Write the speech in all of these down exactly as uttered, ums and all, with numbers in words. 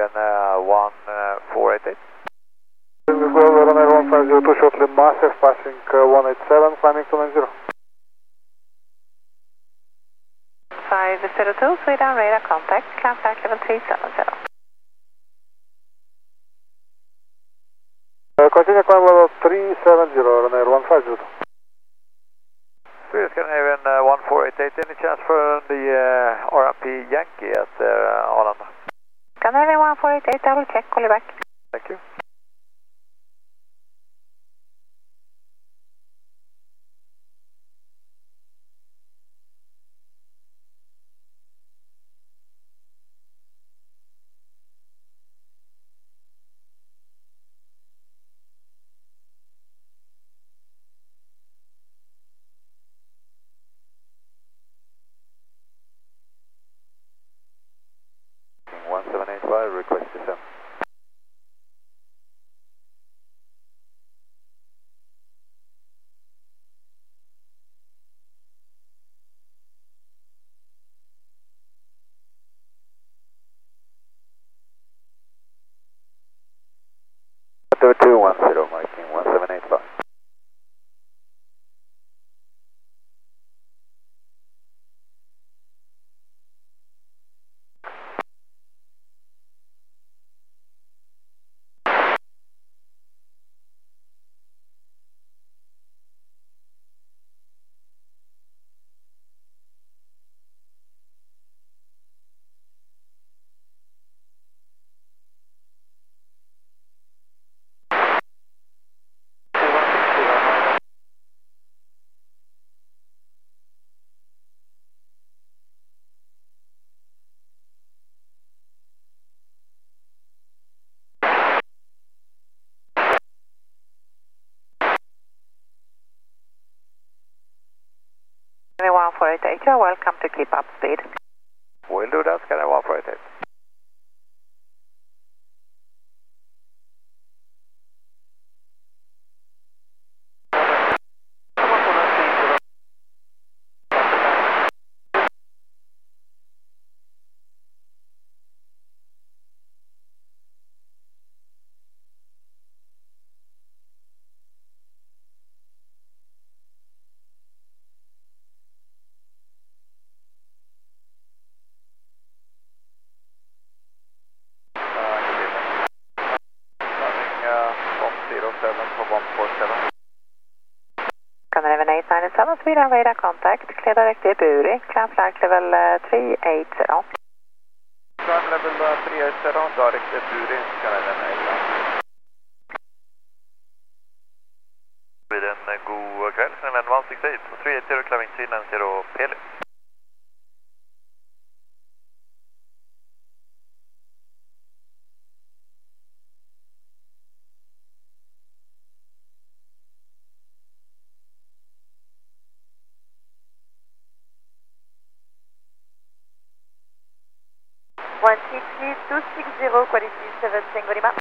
Scandinavian uh, one four eight eight. Runway one five zero two, shortly massive, passing uh, one eight seven, climbing two nine zero. five zero two, Sweden radar contact, climb flight level three seven zero. Uh, continue climb level three seven zero, runway one five zero two. Swedish Scandinavian uh, one four eight eight, any chance for the uh, R M P Yankee at uh, Arlanda? Scandinavian one four eight eight, I will check, call you back. Thank you. one seven eight five, request descent. two one zero, marking one seven eight five. Scandinavian one four eight eight, you're welcome to keep up speed. We'll do that, Scandinavian one four eight eight. Scandinavian eight nine seven, Sweden radar contact, clear direct to Buri, climb flight level uh, three eight zero. Climb level uh, three eight zero, direct to Buri, Scandinavian eight nine. Vid en uh, god kväll, Scandinavian one six eight, three eight zero, climbing three nine zero, Peli. one three three two six zero, quality seven Tango Lima.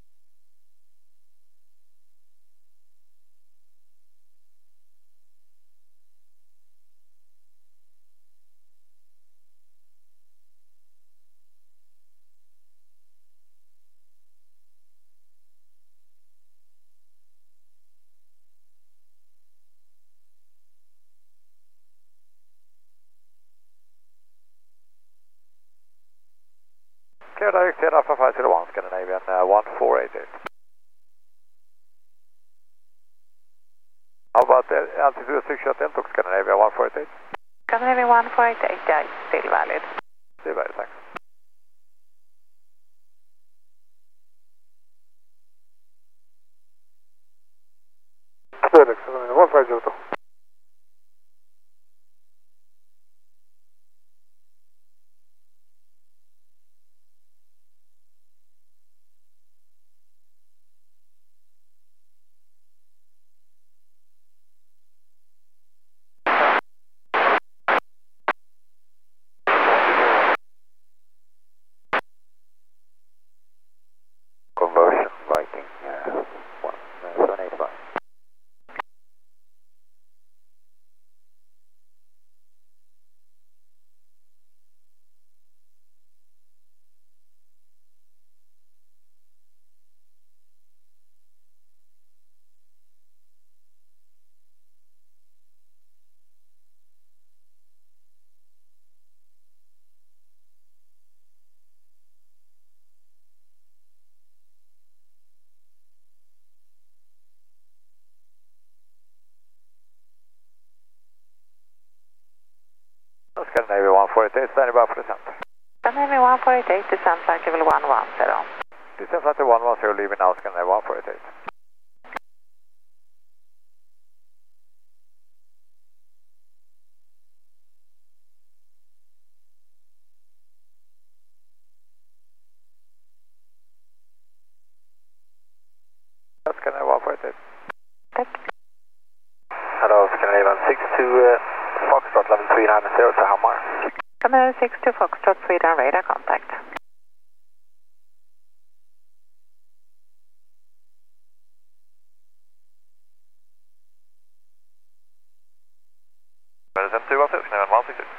Clear direct to Alpha five zero one, Scandinavian uh, one four eight eight. How about uh, altitude six shot Eltok, Scandinavian one four eight eight? Scandinavian one four eight eight, yeah, it's still valid. Still valid, thanks. Direct, one five zero two. Conversion, Viking uh, one seven eight five. four eight eight, standing by for descent. Scandinavian one four eight eight, descent flight level one one zero. Descent flight one one zero, leaving now Scandinavian one four eight eight. Scandinavian one four eight eight. Tack. Hello, Scandinavian six two uh, Foxtrot level three nine zero to Hammar. Scandinavian six two Foxtrot, Sweden, radar contact. Descent two one six, Scandinavian one six two.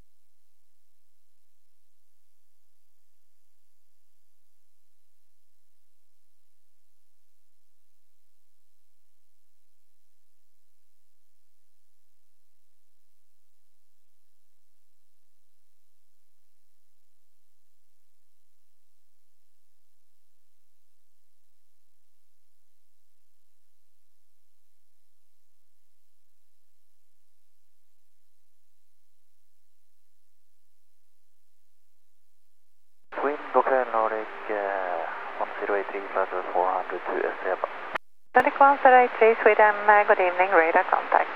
Wind Hotel Nordic uh, one zero eight three, flight level four hundred to Esteban. Nordic one zero eight three, Sweden, uh, good evening, radar contact.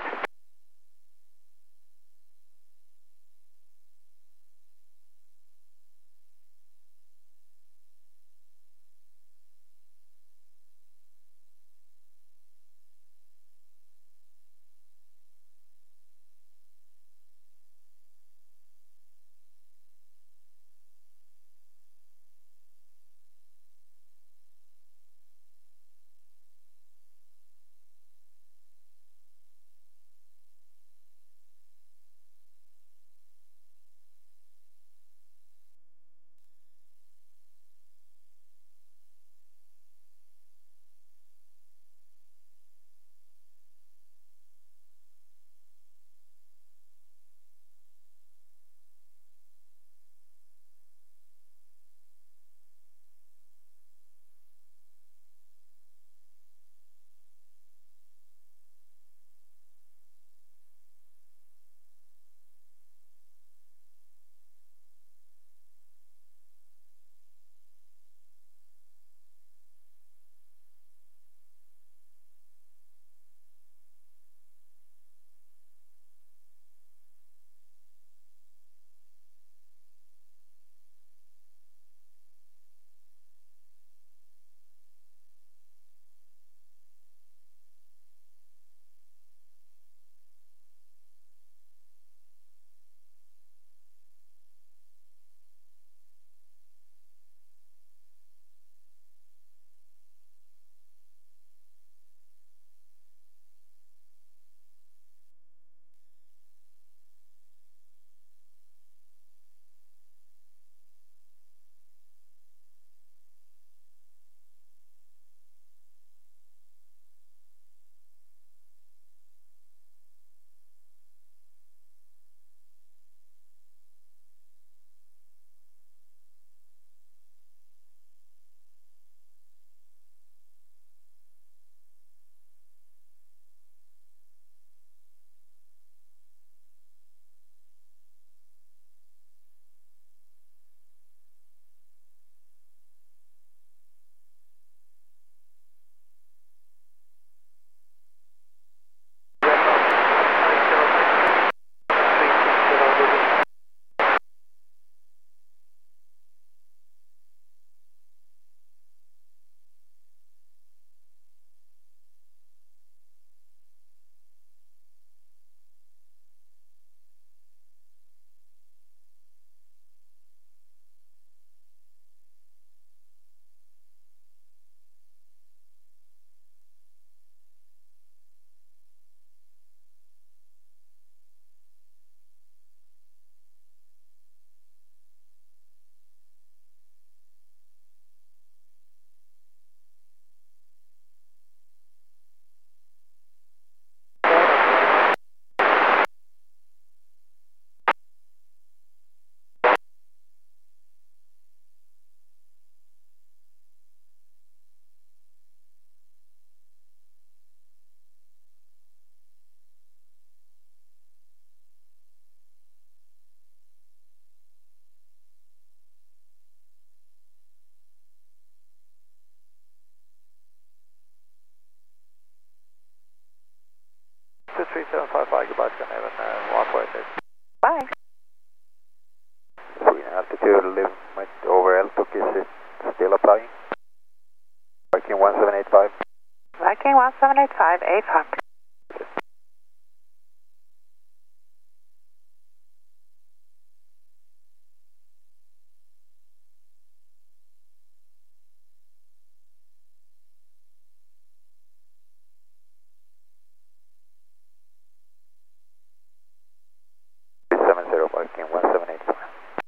three seven five five, goodbye Scandinavian uh, one four eight eight. Bye. Sweden altitude limit over L T O C, is it still applying? Viking one seven eight five. Viking one seven eight five, A F U C. seven zero Viking one seven eight five.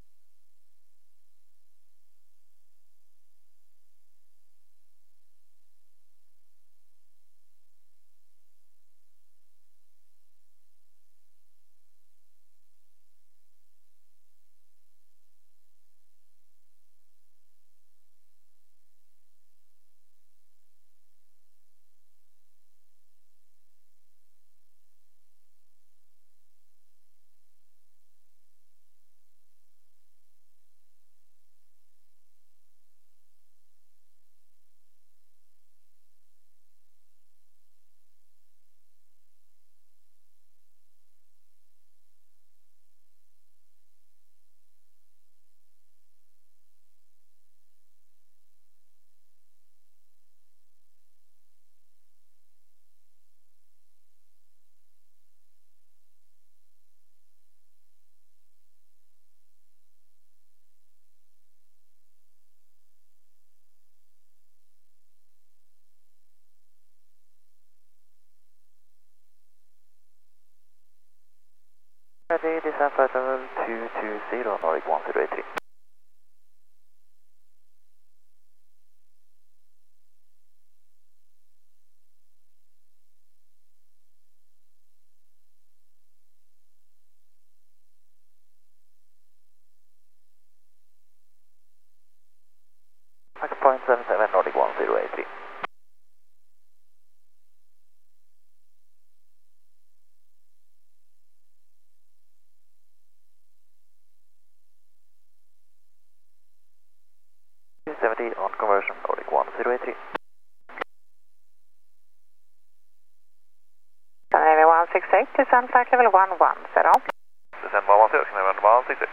Ready, descent flight level two two zero, Nordic one zero eight three. Max point seven seven, Nordic one zero eight three. seventy on conversion, Nordic one zero eight three. Scandinavian one six eight, descent flight level one one zero. Descent one one zero, Scandinavian one six eight.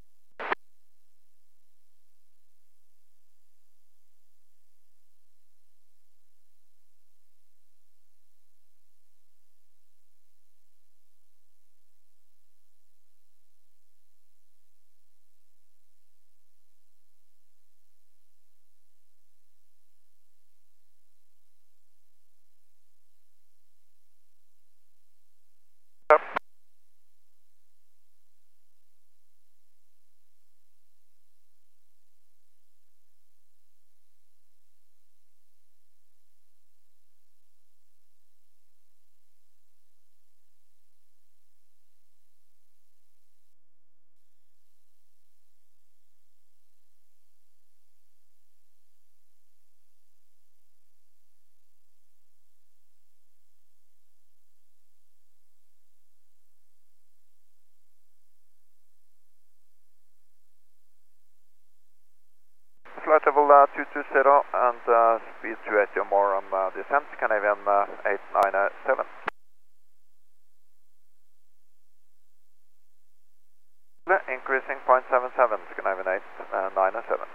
Flight level uh, two two zero and uh, speed two eighty or more on uh, descent, Scandinavian uh, eight nine seven. Increasing point seven seven, Scandinavian eight nine seven.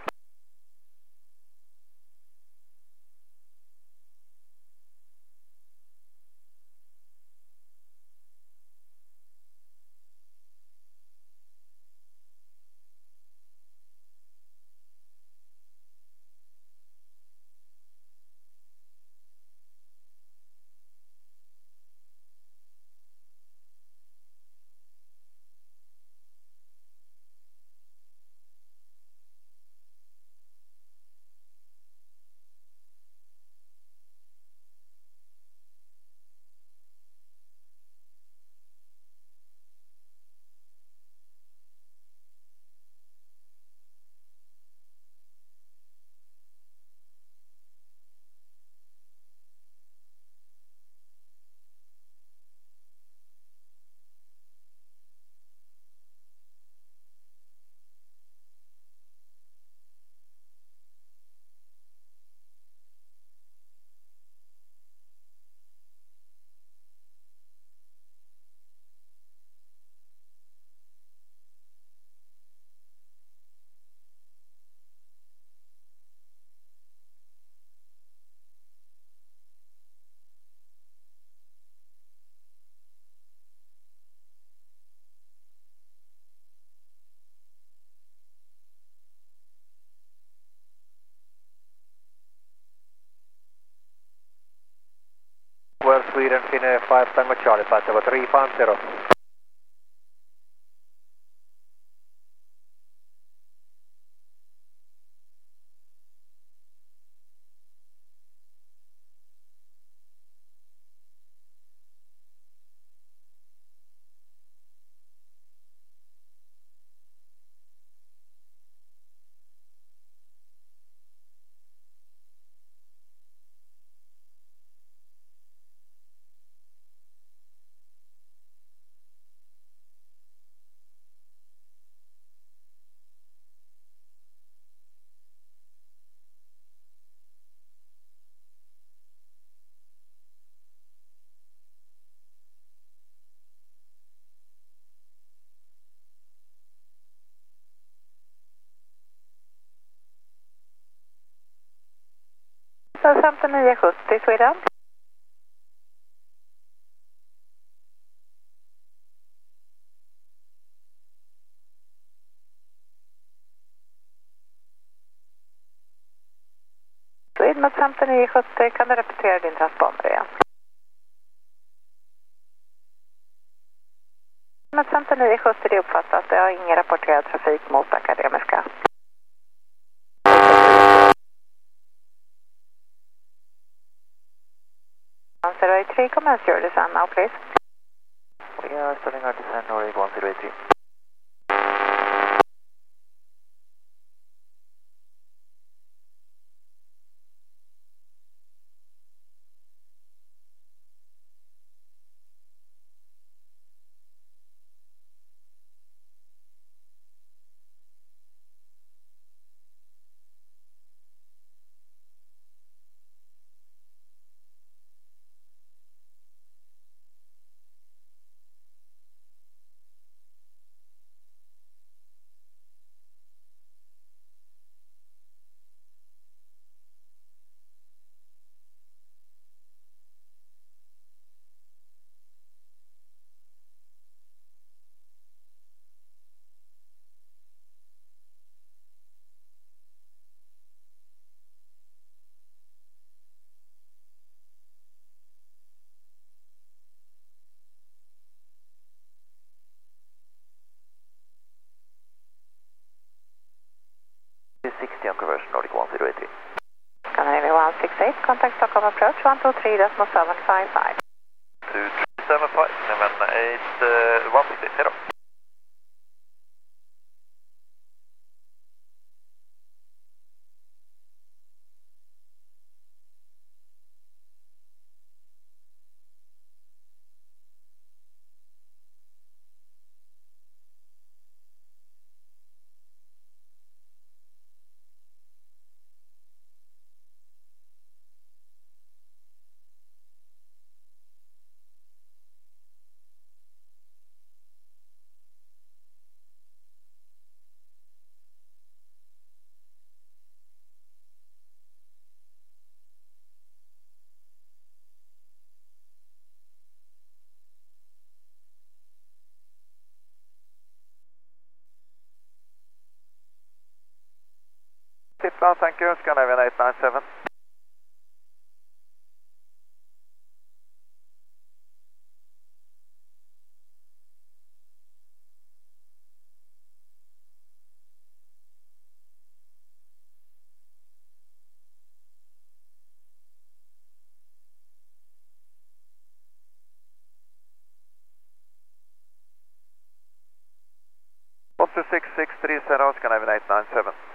five Tango Charlie, five seven three five zero. femtionio sjuttio Sweden. Sweden femtionio sjuttio, kan du repetera din transponder igen? femtionio sjuttio, det uppfattas. Jag har ingen rapporterad trafik mot Akademiska. one zero eight three, commence your descent now, please. We are starting our descent, Nordic one zero eight three. sixty on conversion, Nordic one zero eight three. Canary one six eight, contact Stockholm approach one two three seven five five. two three seven five, seven eight, uh, one six eight zero. Well, thank you, Scandinavian eight nine seven. one two six six three zero, Scandinavian eight nine seven.